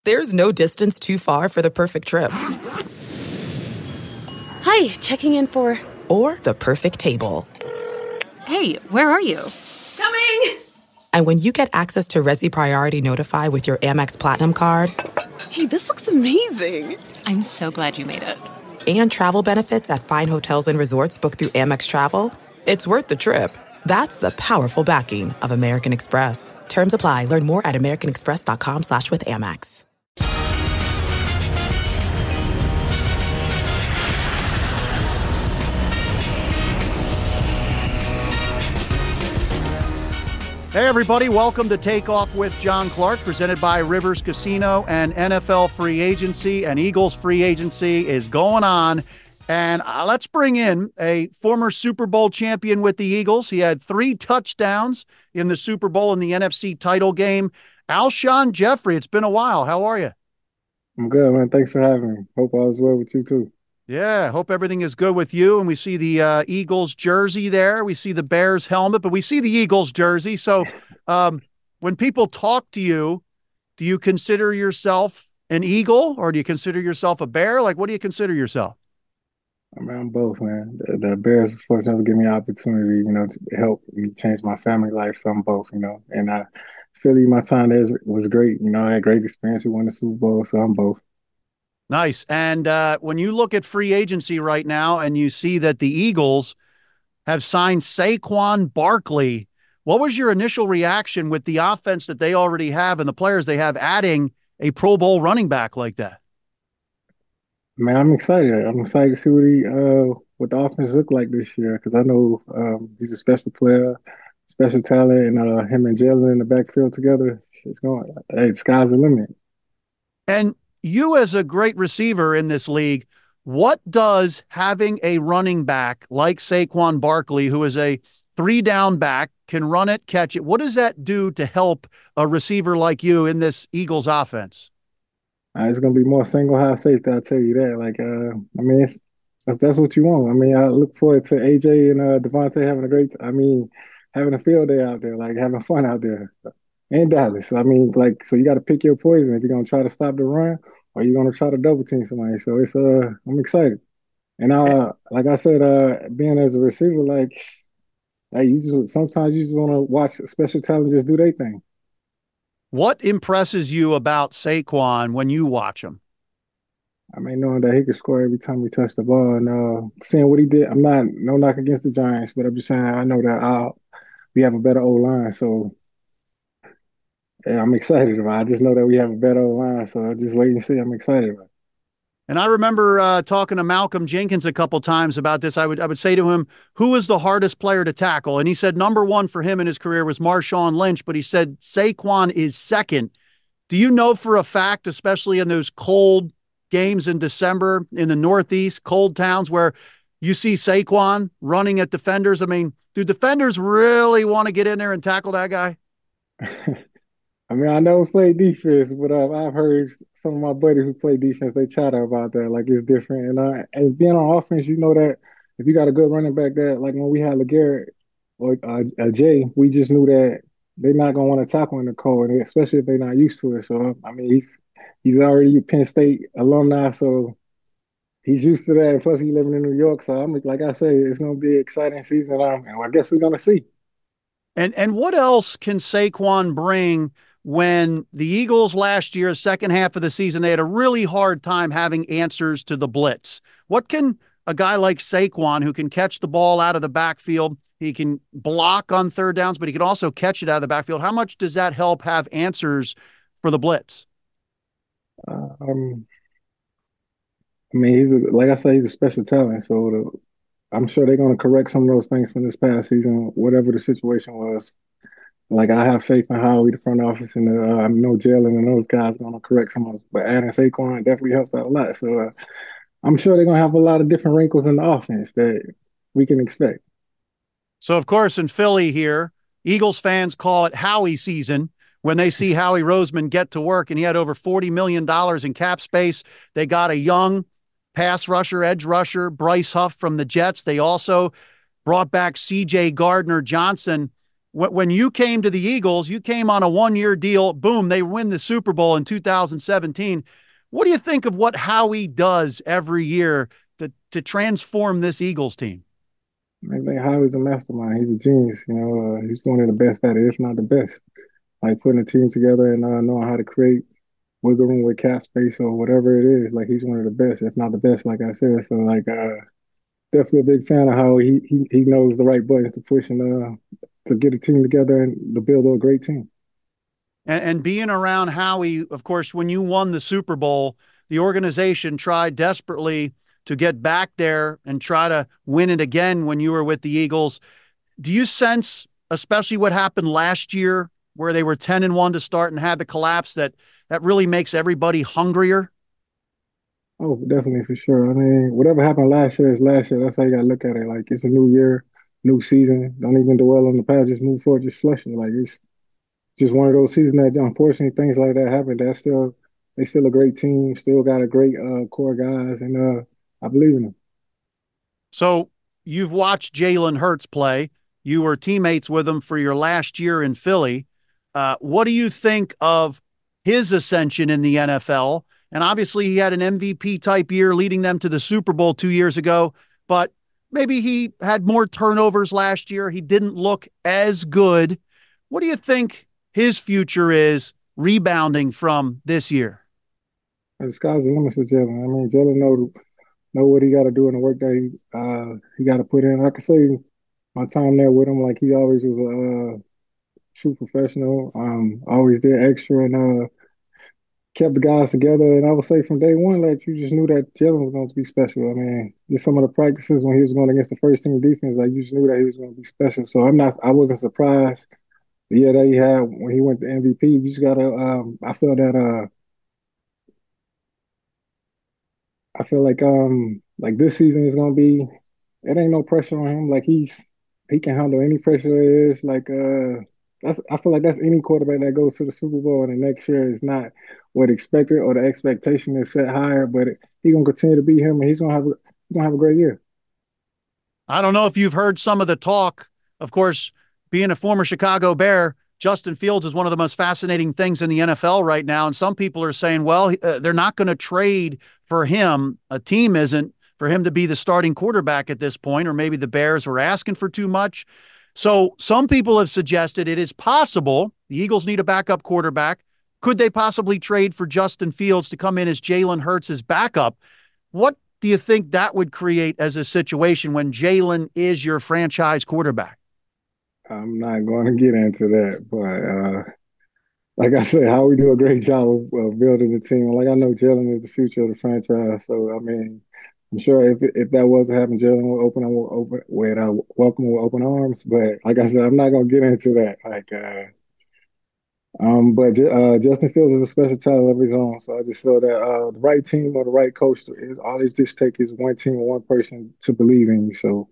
There's no distance too far for the perfect trip. Hi, checking in for... Or the perfect table. Hey, where are you? Coming! And when you get access to Resi Priority Notify with your Amex Platinum card... Hey, this looks amazing. I'm so glad you made it. And travel benefits at fine hotels and resorts booked through Amex Travel, it's worth the trip. That's the powerful backing of American Express. Terms apply. Learn more at americanexpress.com/withAmex. Hey, everybody. Welcome to Take Off with John Clark, presented by Rivers Casino and NFL Free Agency. And Eagles Free Agency is going on. And let's bring in a former Super Bowl champion with the Eagles. He had 3 touchdowns in the Super Bowl in the NFC title game. Alshon Jeffrey, it's been a while. How are you? I'm good, man. Thanks for having me. Hope all is well with you, too. Yeah, hope everything is good with you. And we see the Eagles jersey there. We see the Bears helmet, but we see the Eagles jersey. So when people talk to you, do you consider yourself an Eagle or do you consider yourself a Bear? Like, what do you consider yourself? I mean, I'm both, man. The Bears was fortunate to give me an opportunity, to help me change my family life. So I'm both, And Philly, my time there was great. I had great experience. We won the Super Bowl, so I'm both. Nice. And when you look at free agency right now and you see that the Eagles have signed Saquon Barkley, what was your initial reaction with the offense that they already have and the players they have adding a Pro Bowl running back like that? Man, I'm excited. I'm excited to see what the offense look like this year because I know he's a special player, special talent, and him and Jalen in the backfield together, the sky's the limit. And you as a great receiver in this league, what does having a running back like Saquon Barkley, who is a 3-down back, can run it, catch it, what does that do to help a receiver like you in this Eagles offense? It's going to be more single high safety, I'll tell you that. That's what you want. I look forward to AJ and Devontae having a having a field day out there, like having fun out there. And Dallas. So you got to pick your poison if you're going to try to stop the run or you're going to try to double team somebody. So I'm excited. And like I said, being as a receiver, sometimes you just want to watch special talent just do their thing. What impresses you about Saquon when you watch him? Knowing that he could score every time he touched the ball and seeing what he did. I'm not no knock against the Giants, but I'm just saying I know that we have a better O-line, so yeah, I'm excited about it. I just know that we have a better line, so I'll just wait and see. I'm excited about it. And I remember talking to Malcolm Jenkins a couple times about this. I would say to him, who is the hardest player to tackle? And he said number 1 for him in his career was Marshawn Lynch, but he said Saquon is second. Do you know for a fact, especially in those cold games in December in the Northeast, cold towns where you see Saquon running at defenders? Do defenders really want to get in there and tackle that guy? I never played defense, but I've heard some of my buddies who play defense, they chatter about that, like it's different. And being on offense, you know that if you got a good running back that, like when we had LeGarrette or Jay, we just knew that they're not going to want to tackle in the cold, and especially if they're not used to it. So, he's already a Penn State alumni, so he's used to that. Plus, he's living in New York. So, like I say, it's going to be an exciting season. And I guess we're going to see. And what else can Saquon bring when the Eagles last year, second half of the season, they had a really hard time having answers to the blitz? What can a guy like Saquon, who can catch the ball out of the backfield, he can block on third downs, but he can also catch it out of the backfield. How much does that help have answers for the blitz? Like I said, he's a special talent. So I'm sure they're going to correct some of those things from this past season, whatever the situation was. Like, I have faith in Howie, the front office, and I know Jalen and those guys are going to correct some of those. But adding Saquon definitely helps out a lot. So I'm sure they're going to have a lot of different wrinkles in the offense that we can expect. So, of course, in Philly here, Eagles fans call it Howie season when they see Howie Roseman get to work, and he had over $40 million in cap space. They got a young pass rusher, edge rusher, Bryce Huff from the Jets. They also brought back C.J. Gardner-Johnson. when you came to the Eagles, you came on a 1-year deal. Boom, they win the Super Bowl in 2017. What do you think of what Howie does every year to transform this Eagles team? I think Howie's a mastermind. He's a genius. He's one of the best at it, if not the best. Like putting a team together and knowing how to create wiggle room with cap space or whatever it is. Like he's one of the best, if not the best, like I said. So like definitely a big fan of how he knows the right buttons to push and to get a team together and to build a great team. And being around Howie, of course, when you won the Super Bowl, the organization tried desperately to get back there and try to win it again when you were with the Eagles. Do you sense, especially what happened last year, where they were 10-1 to start and had the collapse, that really makes everybody hungrier? Oh, definitely for sure. I mean, whatever happened last year is last year. That's how you gotta look at it. Like it's a new year, new season. Don't even dwell on the past. Just move forward. Just flush it. Like it's just one of those seasons that unfortunately things like that happen. They still a great team. Still got a great core guys, and I believe in them. So you've watched Jalen Hurts play. You were teammates with him for your last year in Philly. What do you think of his ascension in the NFL? And obviously, he had an MVP type year leading them to the Super Bowl 2 years ago, but maybe he had more turnovers last year. He didn't look as good. What do you think his future is rebounding from this year? And the sky's the limit for Jalen. I mean, Jalen know what he got to do in the work that he got to put in. I could say my time there with him, like he always was a true professional. Always did extra and kept the guys together. And I would say from day one, like you just knew that Jalen was going to be special. I mean, just some of the practices when he was going against the first team defense, like you just knew that he was going to be special. So I wasn't surprised. The year that he had when he went to MVP, you just gotta. I feel that. I feel like this season is gonna be. It ain't no pressure on him. Like he can handle any pressure there is. Like that's I feel like that's any quarterback that goes to the Super Bowl and the next year is not what expected or the expectation is set higher. But he gonna continue to be him and he's gonna have a great year. I don't know if you've heard some of the talk. Of course, being a former Chicago Bear, Justin Fields is one of the most fascinating things in the NFL right now. And some people are saying, well, they're not going to trade for him. A team isn't for him to be the starting quarterback at this point, or maybe the Bears were asking for too much. So some people have suggested it is possible the Eagles need a backup quarterback. Could they possibly trade for Justin Fields to come in as Jalen Hurts' backup? What do you think that would create as a situation when Jalen is your franchise quarterback? I'm not going to get into that, but like I said, how we do a great job of building the team. Like I know Jalen is the future of the franchise, so I mean, I'm sure if that was to happen, Jalen will welcome with open arms. But like I said, I'm not going to get into that. But Justin Fields is a special talent of his own, so I just feel that the right team or the right coach is all it just take is one team or one person to believe in you. So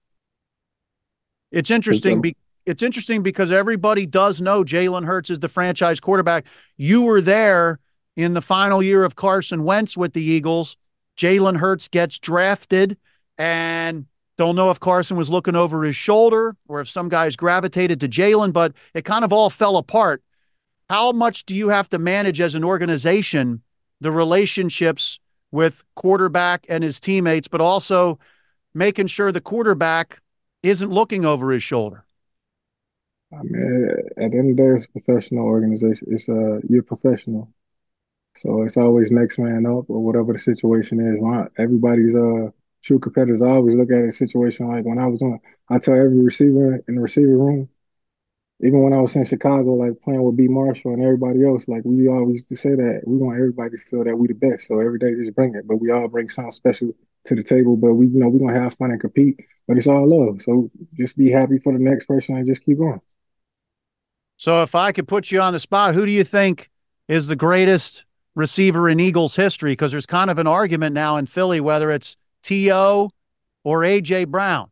It's interesting. It's interesting because everybody does know Jalen Hurts is the franchise quarterback. You were there in the final year of Carson Wentz with the Eagles. Jalen Hurts gets drafted, and don't know if Carson was looking over his shoulder or if some guys gravitated to Jalen, but it kind of all fell apart. How much do you have to manage as an organization the relationships with quarterback and his teammates, but also making sure the quarterback isn't looking over his shoulder? I mean, at the end of the day, it's a professional organization. It's you're professional, so it's always next man up or whatever the situation is. Everybody's true competitors. I always look at a situation like when I was on. I tell every receiver in the receiver room, even when I was in Chicago, like playing with B Marshall and everybody else, like we always used to say that we want everybody to feel that we the best. So every day just bring it, but we all bring something special to the table. But we're gonna have fun and compete. But it's all love. So just be happy for the next person and just keep going. So if I could put you on the spot, who do you think is the greatest receiver in Eagles history? Because there's kind of an argument now in Philly whether it's T.O. or A.J. Brown.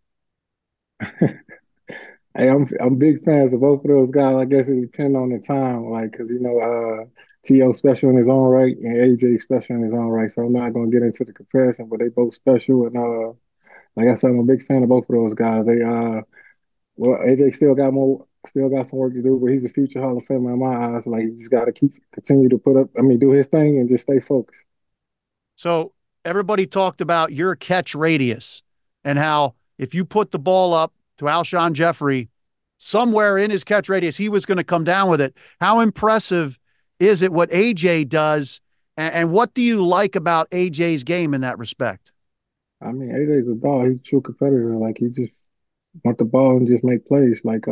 Hey, I'm big fans of both of those guys. I guess it depends on the time, like because T.O. special in his own right and A.J. special in his own right. So I'm not gonna get into the comparison, but they both special. And like I said, I'm a big fan of both of those guys. They well, AJ still got more. still got some work to do, but he's a future Hall of Famer in my eyes. Like, he just got to continue to do his thing and just stay focused. So everybody talked about your catch radius and how if you put the ball up to Alshon Jeffrey, somewhere in his catch radius, he was going to come down with it. How impressive is it what AJ does? And what do you like about AJ's game in that respect? I mean, AJ's a dog. He's a true competitor. Like, he just want the ball and just make plays. Like,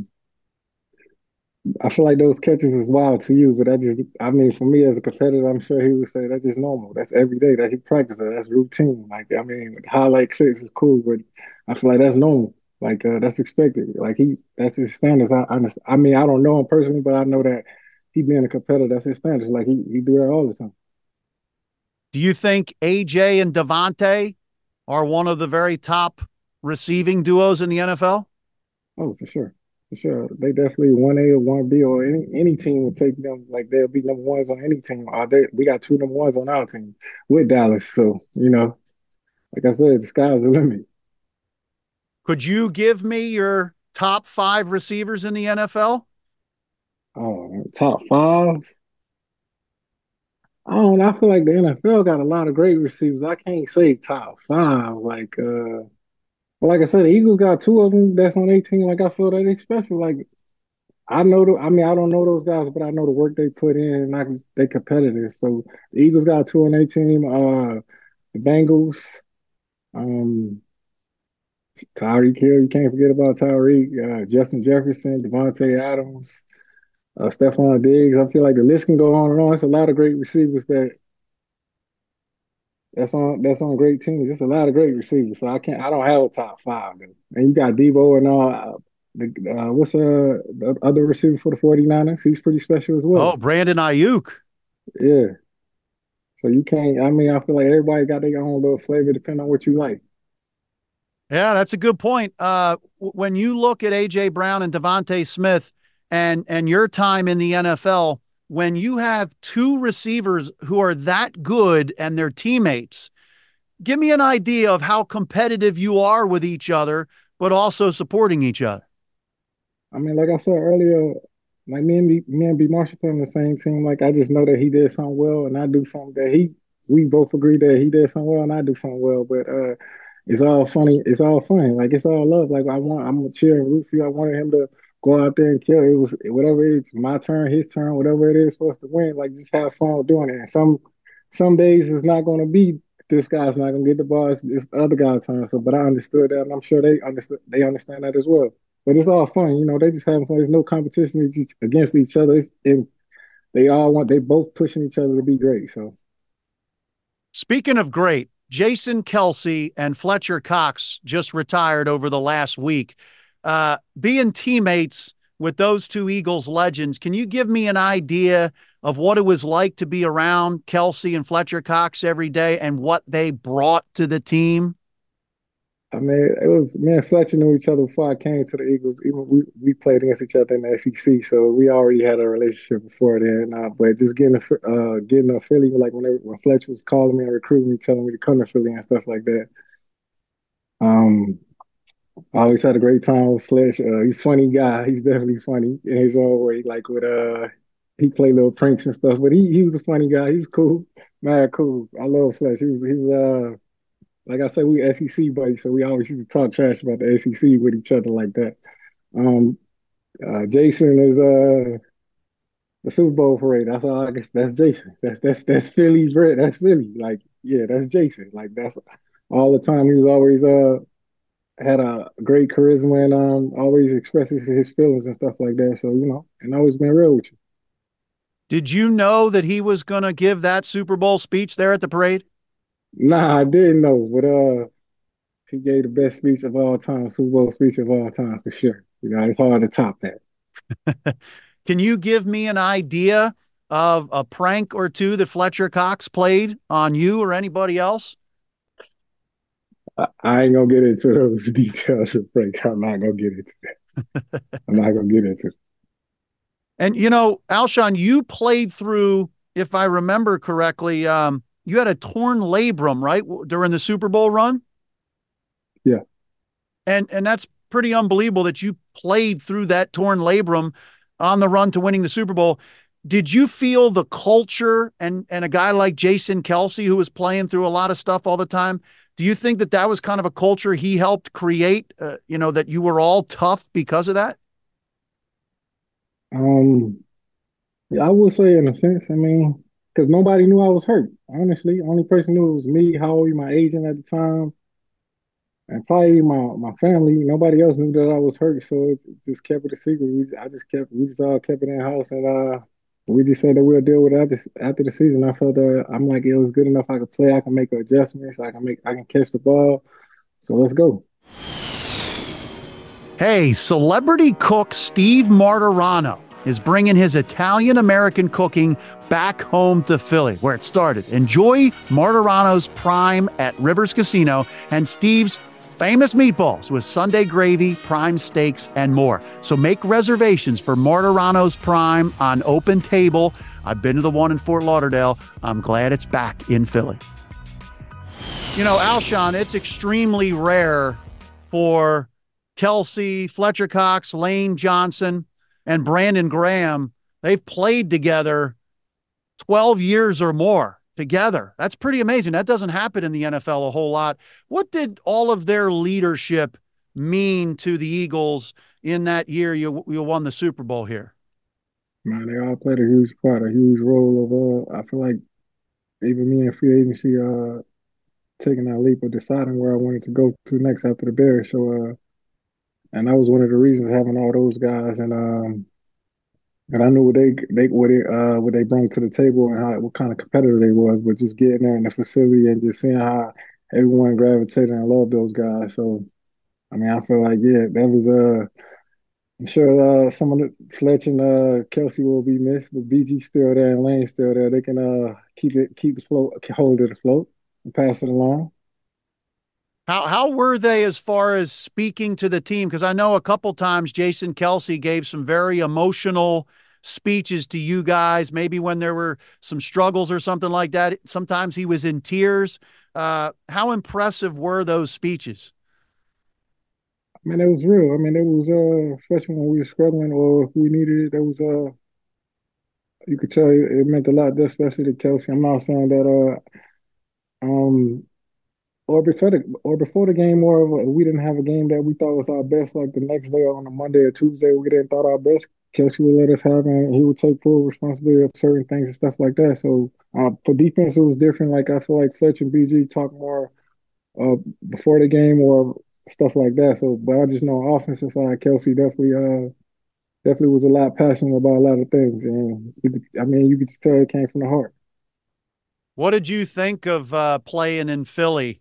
I feel like those catches is wild to you, but I mean, for me as a competitor, I'm sure he would say that's just normal. That's every day that he practices. That's routine. Like, I mean, highlight clips is cool, but I feel like that's normal. Like, that's expected. Like, that's his standards. I mean, I don't know him personally, but I know that he being a competitor, that's his standards. Like, he do that all the time. Do you think AJ and Davante are one of the very top receiving duos in the NFL? Oh, for sure. For sure. They definitely 1A or 1B or any team would take them. Like, they'll be number ones on any team. We got two number ones on our team with Dallas. So, like I said, the sky's the limit. Could you give me your top 5 receivers in the NFL? Oh, top five. I don't know. I feel like the NFL got a lot of great receivers. I can't say top five. But like I said, the Eagles got two of them that's on 18. Like, I feel that they special. Like, I mean, I don't know those guys, but I know the work they put in, and they competitive. So the Eagles got two on their team. The Bengals, um, Tyreek Hill, you can't forget about Tyreek. Justin Jefferson, Devontae Adams, Stephon Diggs. I feel like the list can go on and on. It's a lot of great receivers that's on great teams. There's a lot of great receivers. So I don't have a top five. And you got Debo and all. What's the other receiver for the 49ers? He's pretty special as well. Oh, Brandon Ayuk. Yeah. So you can't. I mean, I feel like everybody got their own little flavor depending on what you like. Yeah, that's a good point. When you look at AJ Brown and Devontae Smith and your time in the NFL, when you have two receivers who are that good and their teammates, give me an idea of how competitive you are with each other, but also supporting each other. I mean, like I said earlier, like me and B Marshall play on the same team. Like, I just know that he did something well, and I do something that we both agree that he did something well, and I do something well. But it's all funny. It's all fun. Like, it's all love. Like, I'm gonna cheer and root for you. I wanted him to go out there and kill. It was whatever it is, my turn, his turn, whatever it is for us to win. Like, just have fun with doing it. And some days it's not gonna be this guy's not gonna get the ball. It's the other guy's turn. So, but I understood that, and I'm sure they understand that as well. But it's all fun, they just having fun. There's no competition against each other. And they both pushing each other to be great. So, speaking of great, Jason Kelce and Fletcher Cox just retired over the last week. Being teammates with those two Eagles legends, can you give me an idea of what it was like to be around Kelce and Fletcher Cox every day and what they brought to the team? I mean, it was me and Fletcher knew each other before I came to the Eagles. Even we played against each other in the SEC, so we already had a relationship before then. But just getting to Philly, like when Fletcher was calling me and recruiting me, telling me to come to Philly and stuff like that. I always had a great time with Fletch. He's a funny guy. He's definitely funny in his own way. Like, he played little pranks and stuff, but he was a funny guy. He was cool, mad cool. I love Fletch. He was like I said, we SEC buddies, so we always used to talk trash about the SEC with each other like that. Um, Jason is the Super Bowl parade. That's all I guess. That's Jason. That's Philly's red. That's Philly. Like, yeah, that's Jason. Like, that's all the time. He was always had a great charisma and always expresses his feelings and stuff like that. So, and always been real with you. Did you know that he was going to give that Super Bowl speech there at the parade? Nah, I didn't know, but he gave the best speech of all time, Super Bowl speech of all time for sure. It's hard to top that. Can you give me an idea of a prank or two that Fletcher Cox played on you or anybody else? I ain't gonna get into those details of prank. I'm not gonna get into that. I'm not gonna get into it. And Alshon, you played through, if I remember correctly, you had a torn labrum, right, during the Super Bowl run? Yeah. And that's pretty unbelievable that you played through that torn labrum on the run to winning the Super Bowl. Did you feel the culture and a guy like Jason Kelce, who was playing through a lot of stuff all the time? Do you think that that was kind of a culture he helped create, that you were all tough because of that? Um, yeah, I would say in a sense. I mean, because nobody knew I was hurt. Honestly, only person knew it was me, Howie, my agent at the time, and probably my family. Nobody else knew that I was hurt, so it just kept it a secret. We just all kept it in house, and we just said that we'll deal with it after the season. I felt that I'm like it was good enough. I could play. I can make adjustments. I can catch the ball. So let's go. Hey, celebrity cook Steve Martirano is bringing his Italian-American cooking back home to Philly, where it started. Enjoy Martirano's Prime at Rivers Casino and Steve's famous meatballs with Sunday gravy, prime steaks, and more. So make reservations for Martirano's Prime on Open Table. I've been to the one in Fort Lauderdale. I'm glad it's back in Philly. Alshon, it's extremely rare for Kelce, Fletcher Cox, Lane Johnson, and Brandon Graham. They've played together 12 years or more together. That's pretty amazing. That doesn't happen in the NFL a whole lot. What did all of their leadership mean to the Eagles in that year you won the Super Bowl here? Man, they all played a huge part, a huge role of. I feel like even me in free agency, taking that leap of deciding where I wanted to go to next after the Bears. So, and that was one of the reasons having all those guys, and I knew what they brought to the table and what kind of competitor they was. But just getting there in the facility and just seeing how everyone gravitated and loved those guys. So, I mean, I feel like that was I'm sure some of the Fletch and Kelce will be missed, but BG still there and Lane still there. They can keep the float, hold it afloat, and pass it along. How were they as far as speaking to the team? Because I know a couple times Jason Kelce gave some very emotional speeches to you guys, maybe when there were some struggles or something like that. Sometimes he was in tears. How impressive were those speeches? I mean, it was real. I mean, it was especially when we were struggling or if we needed it, there was you could tell it meant a lot, especially to Kelce. I'm not saying that um or before the game, or we didn't have a game that we thought was our best, like the next day or on a Monday or Tuesday, we didn't thought our best. Kelce would let us have, and he would take full responsibility of certain things and stuff like that. So for defense, it was different. Like I feel like Fletch and BG talk more uh, before the game or stuff like that. So, but I just know offensive side, Kelce definitely was a lot passionate about a lot of things, and you could just tell it came from the heart. What did you think of playing in Philly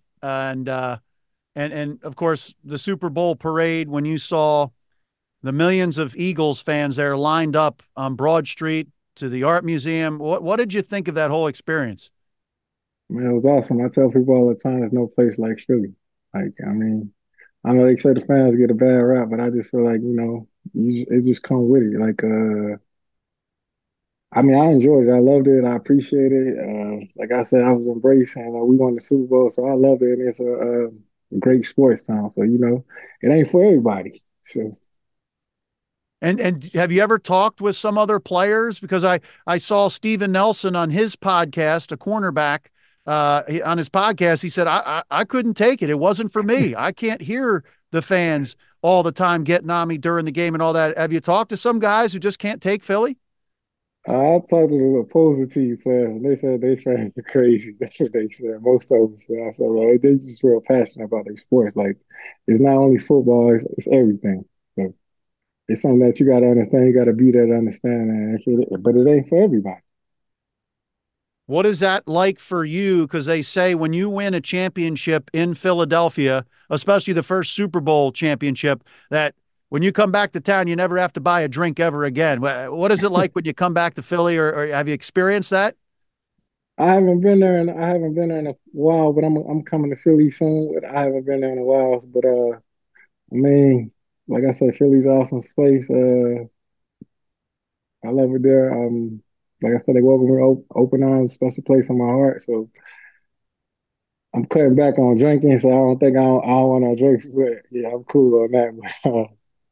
and of course the Super Bowl parade when you saw the millions of Eagles fans there lined up on Broad Street to the art museum? What did you think of that whole experience? Man, it was awesome. I tell people all the time, there's no place like Philly. Like, I mean, I know they say the fans get a bad rap, but I just feel like, it just come with it. Like, I mean, I enjoyed it. I loved it. I appreciate it. Like I said, I was embracing. We won the Super Bowl, so I love it. And it's a great sports town. So, it ain't for everybody. So, And have you ever talked with some other players? Because I saw Steven Nelson on his podcast, a cornerback, on his podcast. He said, I couldn't take it. It wasn't for me. I can't hear the fans all the time getting on me during the game and all that. Have you talked to some guys who just can't take Philly? I talked to the opposing team players, and they said they fans are crazy. That's what they said. Most of them said. I said, well, they're just real passionate about their sports. Like, it's not only football, it's everything. So it's something that you got to understand. You got to be there to understand, but it ain't for everybody. What is that like for you? Because they say when you win a championship in Philadelphia, especially the first Super Bowl championship, that when you come back to town, you never have to buy a drink ever again. What is it like when you come back to Philly, or have you experienced that? I haven't been there in a while, but I'm coming to Philly soon. But I haven't been there in a while. But I mean, like I said, Philly's an awesome place. I love it there. Like I said, they welcome me open arms, special place in my heart. So I'm cutting back on drinking, so I don't want no drinks. But yeah, I'm cool on that.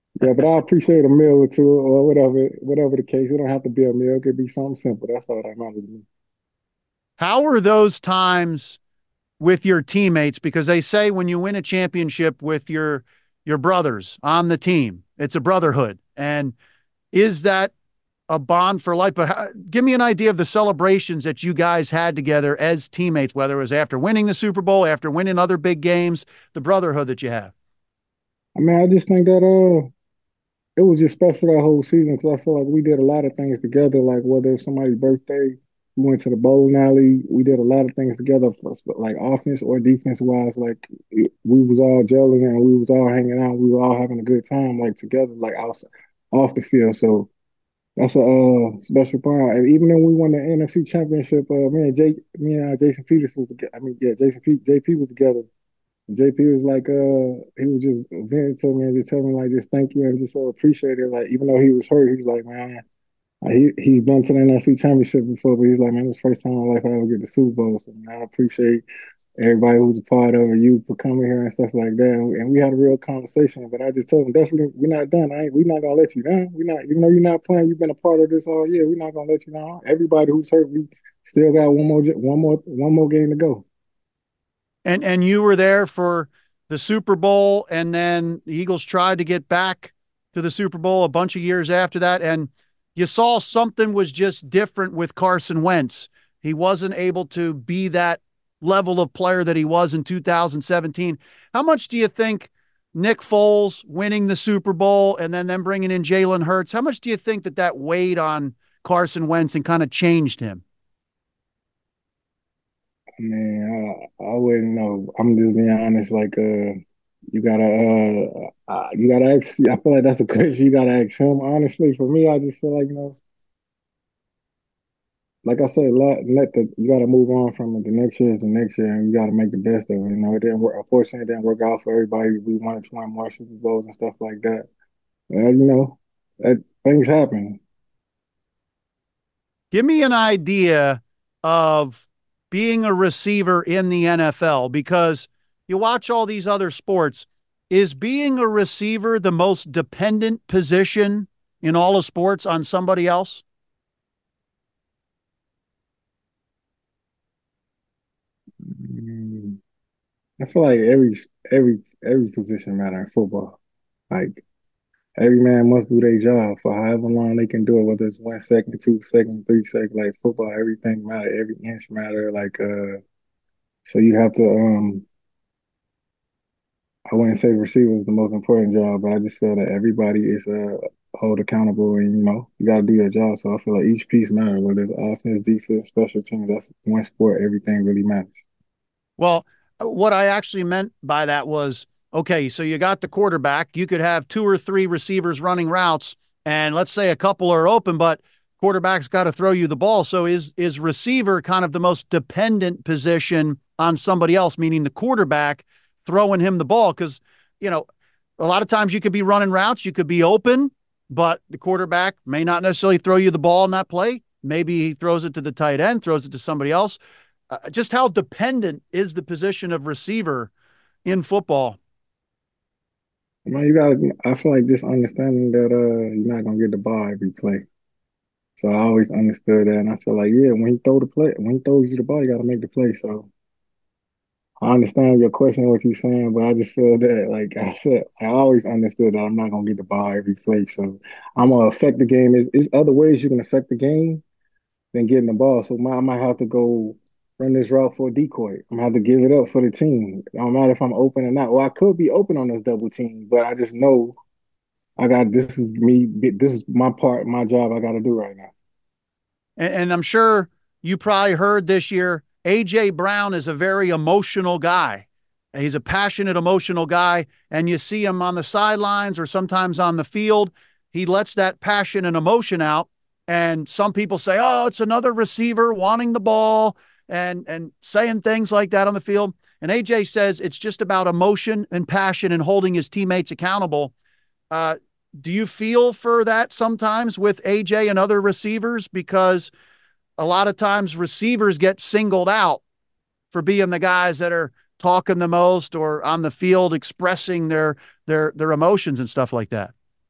Yeah, but I appreciate a meal or two or whatever the case. It don't have to be a meal. It could be something simple. That's all that matters to me. How are those times with your teammates? Because they say when you win a championship with your brothers on the team, it's a brotherhood. And is that a bond for life? But give me an idea of the celebrations that you guys had together as teammates, whether it was after winning the Super Bowl, after winning other big games, the brotherhood that you have. I mean, I just think that it was just special that whole season because I feel like we did a lot of things together. Like whether it's somebody's birthday, we went to the bowling alley. We did a lot of things together, like offense or defense wise. Like we was all gelling and we was all hanging out. We were all having a good time, like together, like outside, off the field. So that's a special part. And even when we won the NFC Championship, me and Jason Peters was together. I mean, yeah, JP was together. JP was like, he was just venting to me and just telling me like, just thank you and just so appreciate it. Like, even though he was hurt, he was like, man, he's been to the NFC Championship before, but he's like, man, it's the first time in my life I ever get the Super Bowl. So man, I appreciate everybody who's a part of it, you for coming here and stuff like that. And we had a real conversation. But I just told him, definitely, we're not done. We're not gonna let you down. We're not, even though you're not playing, you've been a part of this all year. We're not gonna let you down. Everybody who's hurt, we still got one more game to go. And you were there for the Super Bowl, and then the Eagles tried to get back to the Super Bowl a bunch of years after that, and you saw something was just different with Carson Wentz. He wasn't able to be that level of player that he was in 2017. How much do you think Nick Foles winning the Super Bowl and then them bringing in Jalen Hurts, how much do you think that weighed on Carson Wentz and kind of changed him? Man, I wouldn't know. I'm just being honest. Like, you gotta ask. I feel like that's a question you gotta ask him. Honestly, for me, I just feel like like I said, you gotta move on from it. The next year is the next year, and you gotta make the best of it. It didn't work. Unfortunately, it didn't work out for everybody. We wanted to win more Super Bowls and stuff like that. That things happen. Give me an idea of being a receiver in the NFL because you watch all these other sports. Is being a receiver the most dependent position in all of sports on somebody else? Mm, I feel like every position matter in football. Like every man must do their job for however long they can do it, whether it's 1 second, 2 seconds, 3 seconds, like football, everything matter, every inch matter. So you have to I wouldn't say receiver is the most important job, but I just feel that everybody is hold accountable and you gotta do your job. So I feel like each piece matters, whether it's offense, defense, special teams, that's one sport, everything really matters. Well, what I actually meant by that was okay, so you got the quarterback. You could have two or three receivers running routes, and let's say a couple are open, but quarterback's got to throw you the ball. So is receiver kind of the most dependent position on somebody else, meaning the quarterback throwing him the ball? Because, you know, a lot of times you could be running routes, you could be open, but the quarterback may not necessarily throw you the ball in that play. Maybe he throws it to the tight end, throws it to somebody else. Just how dependent is the position of receiver in football? Man, I feel like just understanding that you're not gonna get the ball every play. So I always understood that, and I feel like yeah, when he throws you the ball, you got to make the play. So I understand your question, what you're saying, but I just feel that, like I said, I always understood that I'm not gonna get the ball every play. So I'm gonna affect the game. Is other ways you can affect the game than getting the ball. So I might have to go run this route for a decoy. I'm gonna have to give it up for the team. It don't matter if I'm open or not. Well, I could be open on this double team, but I just know this is me. This is my part, my job. I got to do right now. And I'm sure you probably heard this year, AJ Brown is a very emotional guy. He's a passionate, emotional guy. And you see him on the sidelines or sometimes on the field. He lets that passion and emotion out. And some people say, oh, it's another receiver wanting the ball and saying things like that on the field. And AJ says it's just about emotion and passion and holding his teammates accountable. Uh, do you feel for that sometimes with AJ and other receivers? Because a lot of times receivers get singled out for being the guys that are talking the most or on the field expressing their emotions and stuff like that.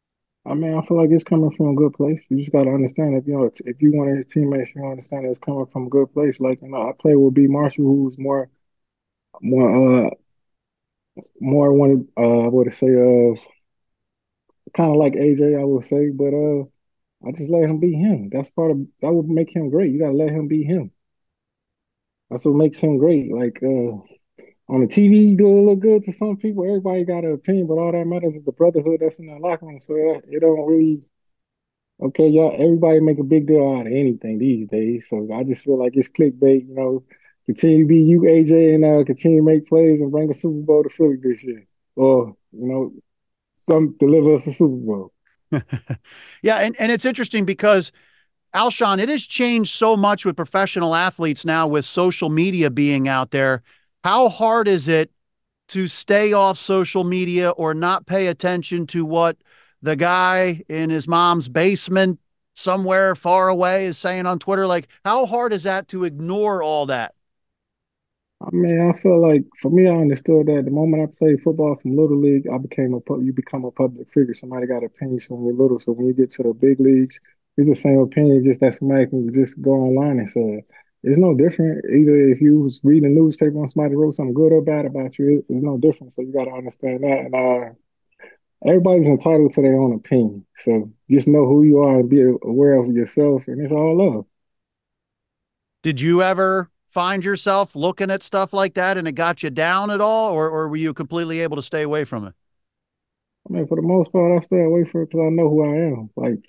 I mean, I feel like it's coming from a good place. You just got to understand if if you want his teammates, you understand it's coming from a good place. Like I play with B Marshall, who's more more one I would say kind of like AJ, I would say, but I just let him be him. That's part of that would make him great. You got to let him be him. That's what makes him great. Like on the TV, you do look good to some people. Everybody got an opinion, but all that matters is the brotherhood that's in the locker room. So it don't really okay, y'all. Everybody make a big deal out of anything these days. So I just feel like it's clickbait. Continue to be you, AJ, and continue to make plays and bring a Super Bowl to Philly this year, or some deliver us a Super Bowl. Yeah, and it's interesting because Alshon, it has changed so much with professional athletes now with social media being out there. How hard is it to stay off social media or not pay attention to what the guy in his mom's basement somewhere far away is saying on Twitter? Like, how hard is that to ignore all that? I mean, I feel like for me, I understood that the moment I played football from little league, you become a public figure. Somebody got opinions when you're little, so when you get to the big leagues, it's the same opinion, just that somebody can just go online and say it. It's no different. Either if you was reading a newspaper and somebody wrote something good or bad about you, it's no different. So you got to understand that. And everybody's entitled to their own opinion. So just know who you are and be aware of yourself, and it's all love. Did you ever find yourself looking at stuff like that and it got you down at all, or were you completely able to stay away from it? I mean, for the most part, I stay away from it because I know who I am. Like,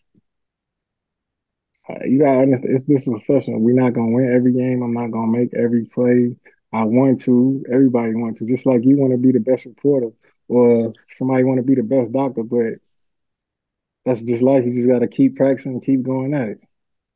you gotta understand, this is professional. We're not gonna win every game. I'm not gonna make every play. I want to. Everybody wants to. Just like you want to be the best reporter, or somebody want to be the best doctor. But that's just life. You just gotta keep practicing and keep going at it.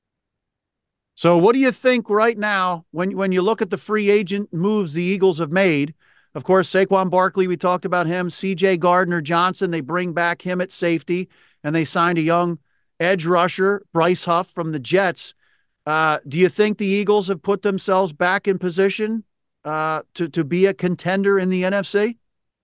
So what do you think right now when you look at the free agent moves the Eagles have made? Of course, Saquon Barkley, we talked about him. CJ Gardner-Johnson, they bring back him at safety, and they signed a young edge rusher, Bryce Huff from the Jets. Do you think the Eagles have put themselves back in position to be a contender in the NFC?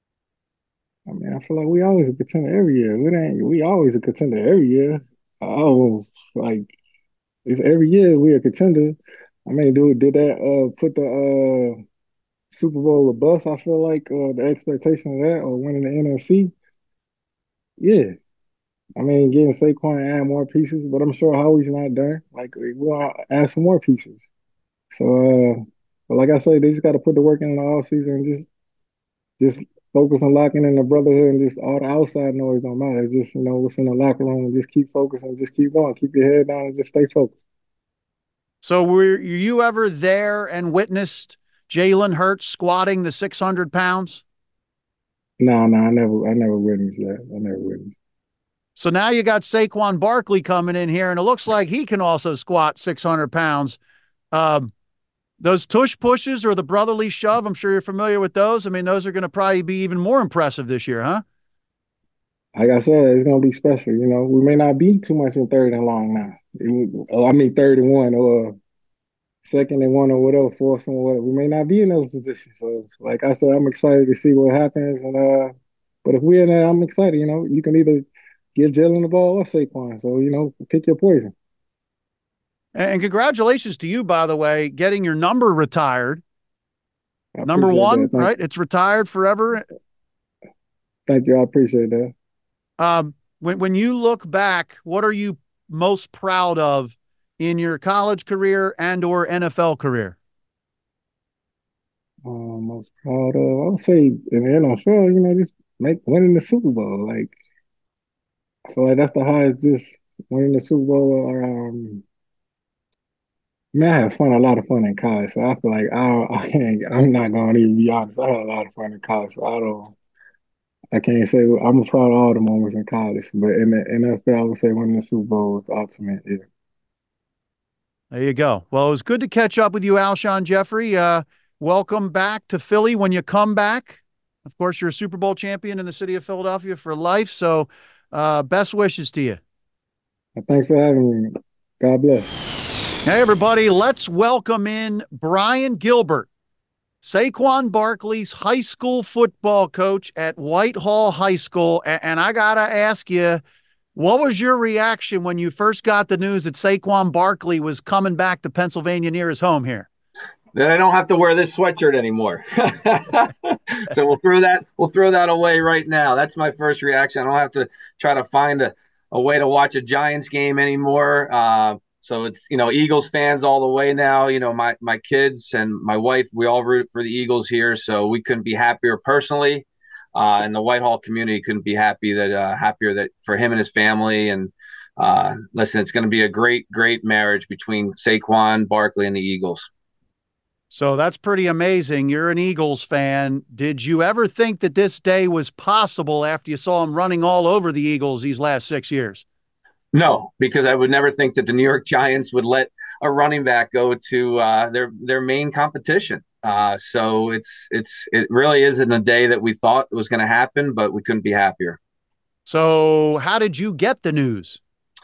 I mean, I feel like we always a contender every year. We always a contender every year. Oh, like it's every year we a contender. I mean, did that put the Super Bowl a bust? I feel like the expectation of that or winning the NFC. Yeah, I mean, getting Saquon and add more pieces, but I'm sure Howie's not done. Like we'll add some more pieces. So, but like I say, they just got to put the work in the off season and just focus on locking in the brotherhood and just all the outside noise don't matter. It's just what's in the locker room and just keep focusing, just keep going, keep your head down and just stay focused. So were you ever there and witnessed Jalen Hurts squatting the 600 pounds? No, I never witnessed that. I never witnessed. So now you got Saquon Barkley coming in here, and it looks like he can also squat 600 pounds. Um, those tush pushes or the brotherly shove, I'm sure you're familiar with those. I mean, those are going to probably be even more impressive this year, huh? Like I said, it's gonna be special. We may not be too much in third and long now. I mean, third and one or second and one or whatever, fourth and whatever. We may not be in those positions. So, like I said, I'm excited to see what happens. And but if we're in there, I'm excited. You can either give Jalen the ball or Saquon. So pick your poison. And congratulations to you, by the way, getting your number retired. I Number appreciate one, that. right? It's retired forever. Thank you. I appreciate that. When you look back, what are you most proud of in your college career and or NFL career? Most proud of, I would say in the NFL, just winning the Super Bowl. Like, I feel like that's the highest, just winning the Super Bowl. Man, I had a lot of fun in college. So I feel like I can't, I'm not going to even be honest. I had a lot of fun in college. So I can't say I'm proud of all the moments in college, but in the NFL, I would say winning the Super Bowl was ultimate. Yeah. There you go. Well, it was good to catch up with you, Alshon Jeffery. Welcome back to Philly when you come back. Of course, you're a Super Bowl champion in the city of Philadelphia for life. So best wishes to you. Thanks for having me. God bless. Hey, everybody. Let's welcome in Brian Gilbert, Saquon Barkley's high school football coach at Whitehall High School. And I got to ask you, What was your reaction when you first got the news that Saquon Barkley was coming back to Pennsylvania near his home here? Then I don't have to wear this sweatshirt anymore. So we'll throw that away right now. That's my first reaction. I don't have to try to find a way to watch a Giants game anymore. So it's, Eagles fans all the way now. My kids and my wife, we all root for the Eagles here. So we couldn't be happier personally. And the Whitehall community couldn't be happier that for him and his family. And listen, it's going to be a great, great marriage between Saquon Barkley and the Eagles. So that's pretty amazing. You're an Eagles fan. Did you ever think that this day was possible after you saw him running all over the Eagles these last 6 years? No, because I would never think that the New York Giants would let a running back go to their main competition. So it really isn't a day that we thought was going to happen, but we couldn't be happier. So how did you get the news?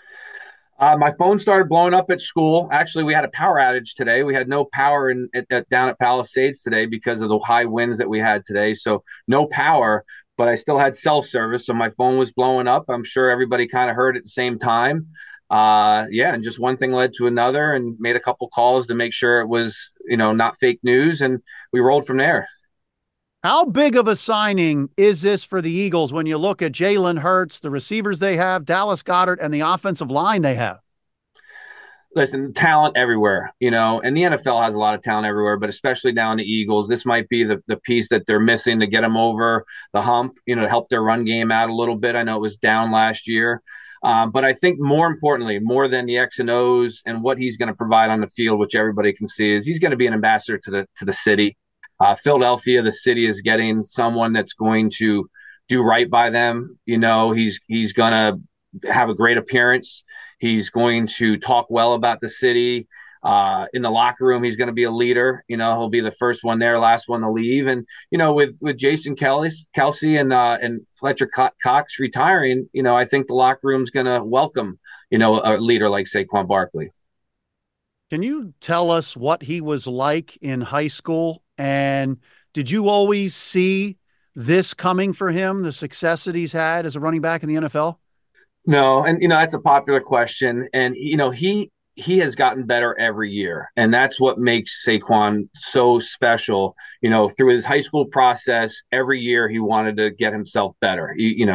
My phone started blowing up at school. Actually, we had a power outage today. We had no power down at Palisades today because of the high winds that we had today. So no power, but I still had cell service. So my phone was blowing up. I'm sure everybody kind of heard at the same time. And just one thing led to another, and made a couple calls to make sure it was, not fake news. And we rolled from there. How big of a signing is this for the Eagles when you look at Jalen Hurts, the receivers they have, Dallas Goedert, and the offensive line they have? Listen, talent everywhere, and the NFL has a lot of talent everywhere, but especially now in the Eagles, this might be the piece that they're missing to get them over the hump, to help their run game out a little bit. I know it was down last year. But I think more importantly, more than the X and O's and what he's going to provide on the field, which everybody can see, is he's going to be an ambassador to the city. Philadelphia, the city, is getting someone that's going to do right by them. He's going to have a great appearance. He's going to talk well about the city. In the locker room, he's going to be a leader. He'll be the first one there, last one to leave. And with Jason Kelce and Fletcher Cox retiring, I think the locker room's going to welcome a leader like Saquon Barkley. Can you tell us what he was like in high school? And did you always see this coming for him, the success that he's had as a running back in the NFL? No, and that's a popular question. And he has gotten better every year, and that's what makes Saquon so special. Through his high school process, every year he wanted to get himself better.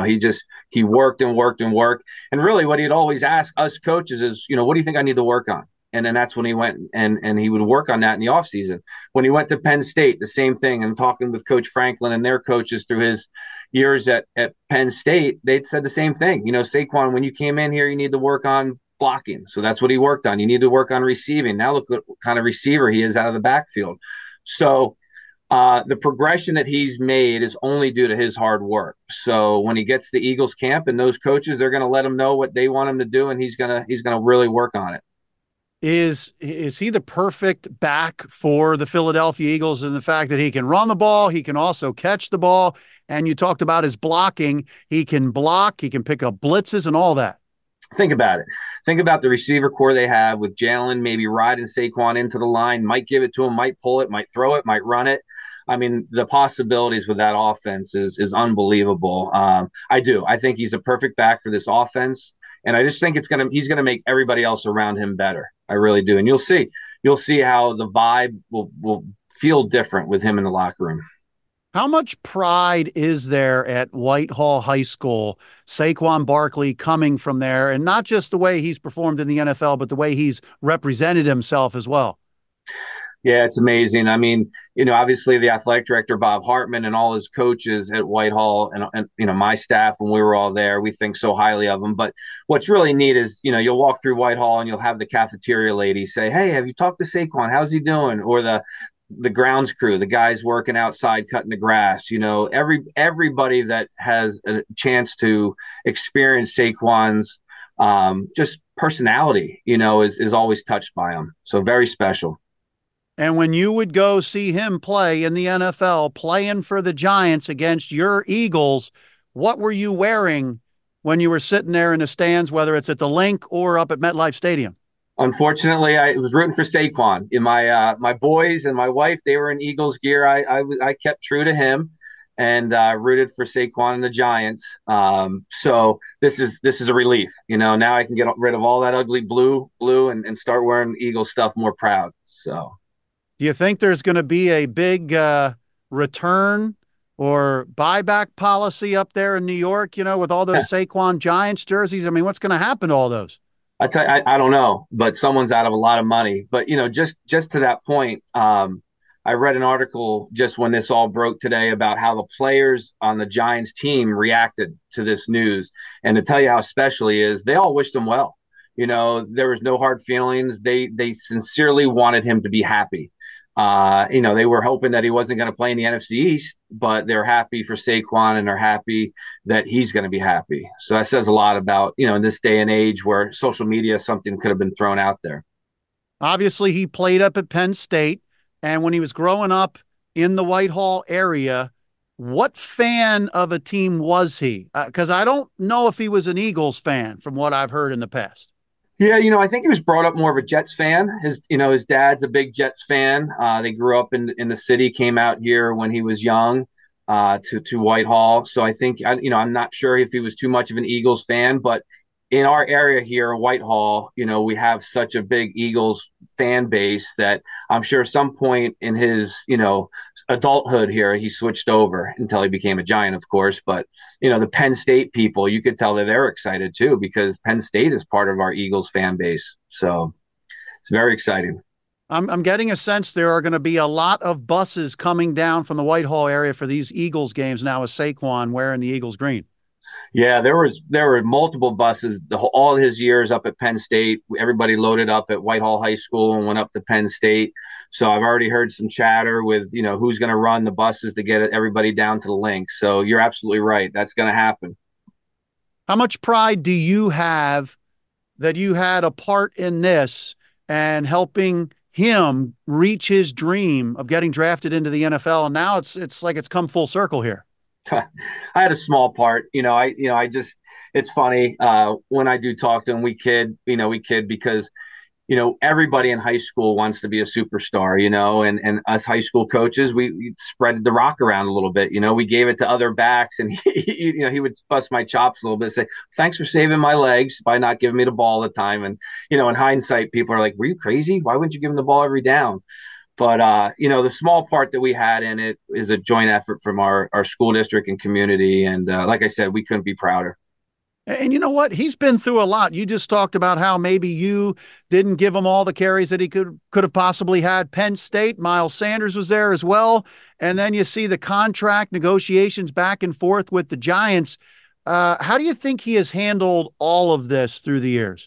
He worked and worked and worked. And really what he'd always ask us coaches is, what do you think I need to work on? And then that's when he went and he would work on that in the offseason. When he went to Penn State, the same thing. And talking with Coach Franklin and their coaches through his years at Penn State, they said the same thing. Saquon, when you came in here, you need to work on blocking. So that's what he worked on. You need to work on receiving. Now look what kind of receiver he is out of the backfield. So the progression that he's made is only due to his hard work. So when he gets to the Eagles camp and those coaches, they're going to let him know what they want him to do, and he's going to really work on it. Is he the perfect back for the Philadelphia Eagles in the fact that he can run the ball, he can also catch the ball, and you talked about his blocking. He can block, he can pick up blitzes and all that. Think about it. Think about the receiver core they have with Jalen, maybe riding Saquon into the line, might give it to him, might pull it, might throw it, might run it. I mean, the possibilities with that offense is unbelievable. I think he's a perfect back for this offense. And I just think he's going to make everybody else around him better. I really do. And you'll see how the vibe will feel different with him in the locker room. How much pride is there at Whitehall High School, Saquon Barkley coming from there, and not just the way he's performed in the NFL, but the way he's represented himself as well? Yeah, it's amazing. I mean, obviously the athletic director, Bob Hartman, and all his coaches at Whitehall and my staff, when we were all there, we think so highly of them. But what's really neat is, you'll walk through Whitehall and you'll have the cafeteria lady say, "Hey, have you talked to Saquon? How's he doing?" Or the grounds crew, the guys working outside, cutting the grass, everybody that has a chance to experience Saquon's just personality, is always touched by him. So very special. And when you would go see him play in the NFL, playing for the Giants against your Eagles, what were you wearing when you were sitting there in the stands, whether it's at the Link or up at MetLife Stadium? Unfortunately, I was rooting for Saquon. In my boys and my wife, they were in Eagles gear. I kept true to him. and rooted for Saquon and the Giants. So this is a relief. Now I can get rid of all that ugly blue and start wearing Eagle stuff more proud. So, do you think there's going to be a big return or buyback policy up there in New York, with all those Saquon Giants jerseys? I mean, what's going to happen to all those? I don't know, but someone's out of a lot of money. But, just to that point, I read an article just when this all broke today about how the players on the Giants team reacted to this news. And to tell you how special he is, they all wished him well. There was no hard feelings. They sincerely wanted him to be happy. They were hoping that he wasn't going to play in the NFC East, but they're happy for Saquon and they're happy that he's going to be happy. So that says a lot about, in this day and age where social media, something could have been thrown out there. Obviously, he played up at Penn State. And when he was growing up in the Whitehall area, what fan of a team was he? Because I don't know if he was an Eagles fan from what I've heard in the past. Yeah, I think he was brought up more of a Jets fan. His dad's a big Jets fan. They grew up in the city, came out here when he was young to Whitehall. So I think, I'm not sure if he was too much of an Eagles fan, but in our area here in Whitehall, we have such a big Eagles fan base that I'm sure some point in his, adulthood here, he switched over until he became a Giant, of course. But, the Penn State people, you could tell that they're excited too, because Penn State is part of our Eagles fan base. So it's very exciting. I'm getting a sense there are going to be a lot of buses coming down from the Whitehall area for these Eagles games now with Saquon wearing the Eagles green. Yeah, there were multiple buses all his years up at Penn State. Everybody loaded up at Whitehall High School and went up to Penn State. So I've already heard some chatter with, who's going to run the buses to get everybody down to the link. So you're absolutely right. That's going to happen. How much pride do you have that you had a part in this and helping him reach his dream of getting drafted into the NFL? And now it's like it's come full circle here. I had a small part, it's funny, when I do talk to him, we kid because, everybody in high school wants to be a superstar, and us high school coaches, we spread the rock around a little bit, we gave it to other backs and he would bust my chops a little bit, say, thanks for saving my legs by not giving me the ball all the time. And, in hindsight, people are like, were you crazy? Why wouldn't you give him the ball every down? But, the small part that we had in it is a joint effort from our school district and community. And like I said, we couldn't be prouder. And you know what? He's been through a lot. You just talked about how maybe you didn't give him all the carries that he could have possibly had. Penn State, Miles Sanders was there as well. And then you see the contract negotiations back and forth with the Giants. How do you think he has handled all of this through the years?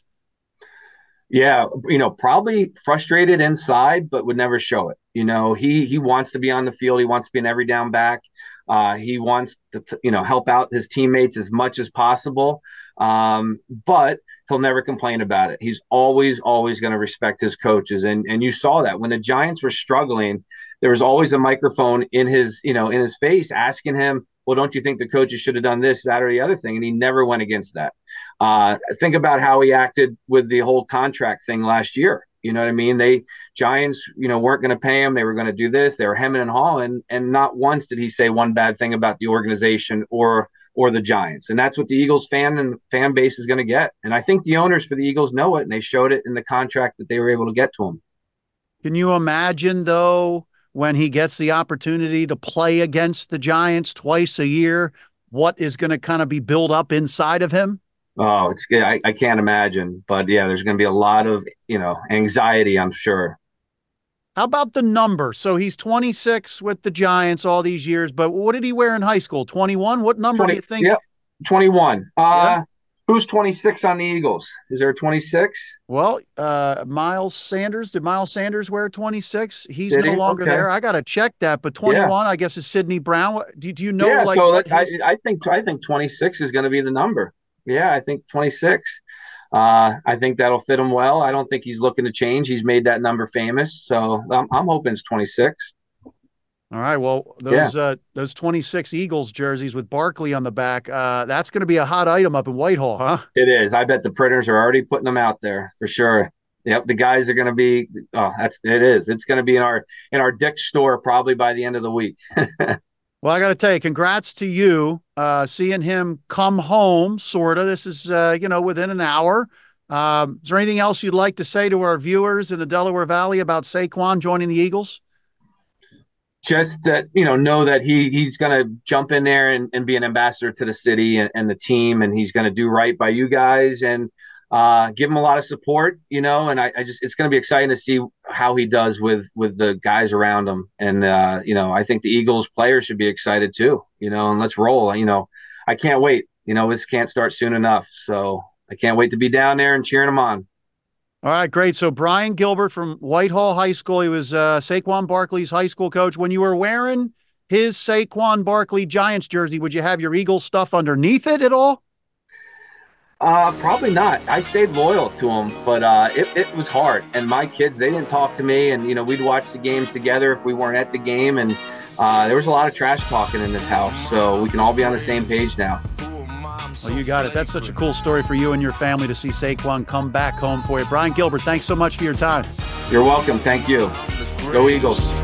Yeah, probably frustrated inside, but would never show it. He wants to be on the field. He wants to be an every down back. He wants to, help out his teammates as much as possible. But he'll never complain about it. He's always going to respect his coaches. And you saw that when the Giants were struggling, there was always a microphone in his face asking him, well, don't you think the coaches should have done this, that, or the other thing? And he never went against that. Think about how he acted with the whole contract thing last year. You know what I mean? Giants, weren't going to pay him. They were going to do this. They were hemming and hawing. And not once did he say one bad thing about the organization or the Giants. And that's what the Eagles fan base is going to get. And I think the owners for the Eagles know it, and they showed it in the contract that they were able to get to him. Can you imagine, though, when he gets the opportunity to play against the Giants twice a year, what is going to kind of be built up inside of him? Oh, it's good. I can't imagine. But yeah, there's going to be a lot of, anxiety, I'm sure. How about the number? So he's 26 with the Giants all these years, but what did he wear in high school? 21? What number do you think? Yep, 21. Yeah. Who's 26 on the Eagles? Is there a 26? Well, Miles Sanders. Did Miles Sanders wear 26? He's Did no he? longer Okay. there. I got to check that, but 21, yeah. I guess, is Sidney Brown. Do you know? Yeah, like, so what I think 26 is going to be the number. Yeah, I think 26. I think that'll fit him well. I don't think he's looking to change. He's made that number famous, so I'm hoping it's 26. All right. Well, those 26 Eagles jerseys with Barkley on the back, that's going to be a hot item up in Whitehall, huh? It is. I bet the printers are already putting them out there for sure. Yep, the guys are going to be. Oh, it is. It's going to be in our Dick's store probably by the end of the week. Well, I got to tell you, congrats to you, seeing him come home, sort of. This is, within an hour. Is there anything else you'd like to say to our viewers in the Delaware Valley about Saquon joining the Eagles? Just that, know that he's going to jump in there and be an ambassador to the city and the team, and he's going to do right by you guys and give him a lot of support, and it's going to be exciting to see how he does with the guys around him. And, I think the Eagles players should be excited too, and let's roll. I can't wait. This can't start soon enough. So I can't wait to be down there and cheering him on. All right, great. So Brian Gilbert from Whitehall High School, he was Saquon Barkley's high school coach. When you were wearing his Saquon Barkley Giants jersey, would you have your Eagles stuff underneath it at all? Probably not. I stayed loyal to him, but it was hard. And my kids, they didn't talk to me, and we'd watch the games together if we weren't at the game. And there was a lot of trash talking in this house, so we can all be on the same page now. Well, you got it. That's such a cool story for you and your family to see Saquon come back home for you. Brian Gilbert, thanks so much for your time. You're welcome. Thank you. Go Eagles.